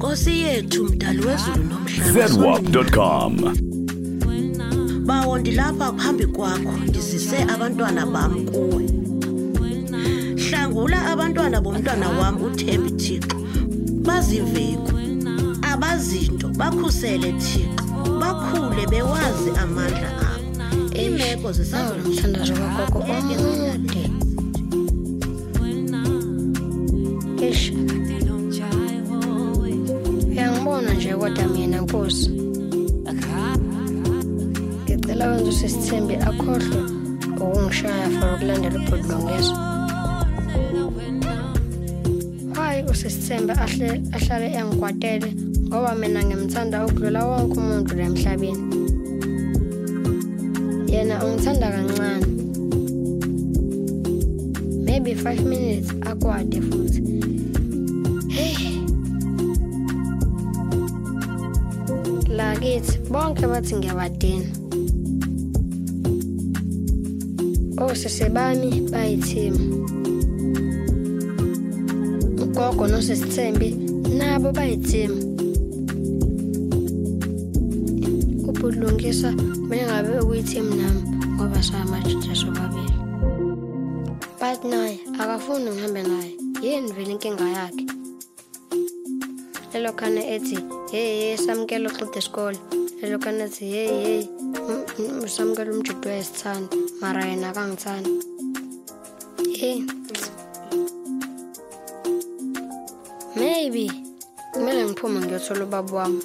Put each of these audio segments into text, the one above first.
Nkosi yethu mdali wezulu nomhlaba. zedwap.com. Bawo ndilapha phambi kwakho ndisise abantwana bam kuwe. Hlangula abantwana bomntwana wami uThembi Thixo. Baziveko. Abazinto bakhusele Thixo. Bakhule bewazi amandla akho. Imeko Umthandazo kagogo omude. Eish. Uyangibona nje kodwa mina Nkosi. Ngicela wenze usithembi akhohlwe ukungishaya for ukulandela ubhodlongezo. Hayi usithembi ahlale engikwatele ngoba mina ngimthanda ukudlula wonke umuntu la emhlabeni. Yena ungithanda kancane. Maybe 5 minutes akwade futhi. Hey. Lakithi bonke bathi ngiyabadina. Osese bami bayithima. Ugogo nosithembi nabo bayithima. Ubudlungisa mengabe ukuyithima nami ngoba sayamatshintsha sobabili. But naye akafuni ngihambe naye. Yini vele inkinga yakhe? Lelo khane ethi hey samkelo uqede isikole. Lelo khane ethi hey samkelo umjudu wesithanda mara yena akangithanda. Maybe kumele ngiphume ngiyothola ubaba wami.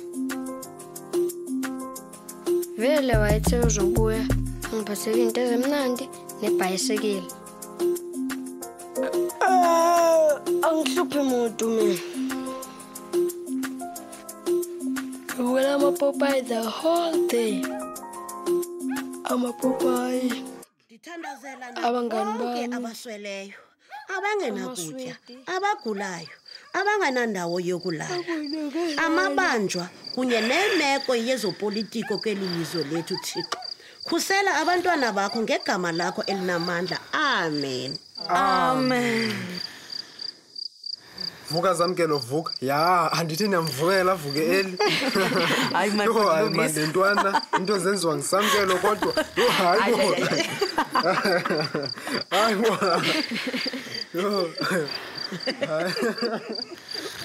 Vele wayethe uzobuya ngiphathele into ezimnandi nebhayisikili. Angihluphi umuntu mina. When I'm a Popeye the whole day. I'm a Popeye. Dithandazela Abangani bonke bami. abasweleyo, abangenakutya, abagulayo, abanganandawo yokulala. Amabanjwa kunye nemeko yezopolitiko kwelizwe lethu Thixo. Khusela abantwana bakho ngegama lakho elinamandla. Amen. Amen. Vuka zamkelo vuka. Ya, andithi namvukela avuke eli. Hayi manje ntwana into zenziwa ngisamkelo kodwa. Hayi bo. Hayi bo.